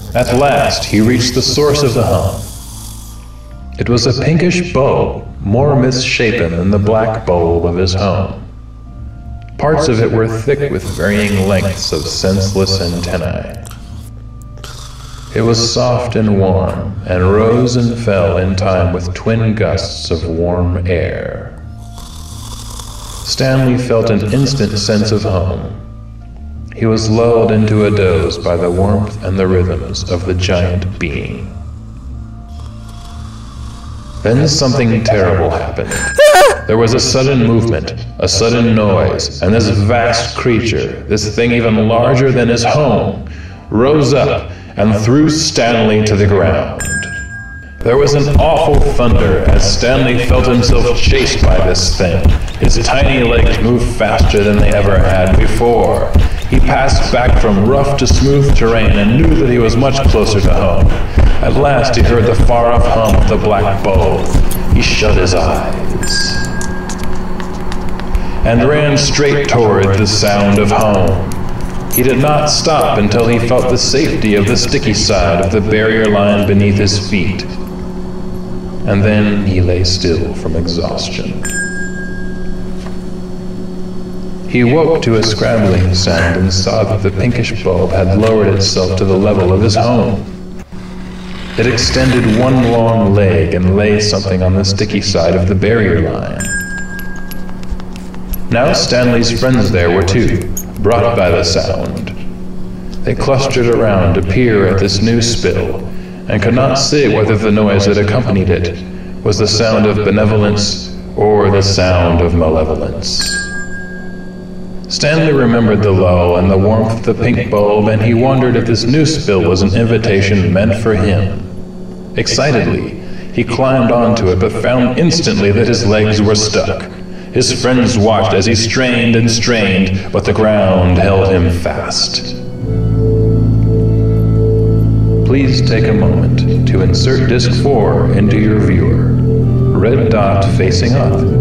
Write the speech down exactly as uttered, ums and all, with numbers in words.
At last, he reached the source of the hum. It was a pinkish bulb, more misshapen than the black bulb of his home. Parts of it were thick with varying lengths of senseless antennae. It was soft and warm, and rose and fell in time with twin gusts of warm air. Stanley felt an instant sense of home. He was lulled into a doze by the warmth and the rhythms of the giant being. Then something terrible happened. There was a sudden movement, a sudden noise, and this vast creature, this thing even larger than his home, rose up and threw Stanley to the ground. There was an awful thunder as Stanley felt himself chased by this thing. His tiny legs moved faster than they ever had before. He passed back from rough to smooth terrain and knew that he was much closer to home. At last he heard the far-off hum of the black bulb. He shut his eyes and ran straight toward the sound of home. He did not stop until he felt the safety of the sticky side of the barrier line beneath his feet. And then he lay still from exhaustion. He woke to a scrambling sound and saw that the pinkish bulb had lowered itself to the level of his home. It extended one long leg and lay something on the sticky side of the barrier line. Now Stanley's friends there were too, brought by the sound. They clustered around to peer at this new spill, and could not say whether the noise that accompanied it was the sound of benevolence or the sound of malevolence. Stanley remembered the lull and the warmth of the pink bulb, and he wondered if this new spill was an invitation meant for him. Excitedly, he climbed onto it, but found instantly that his legs were stuck. His friends watched as he strained and strained, but the ground held him fast. Please take a moment to insert disc four into your viewer. Red dot facing up.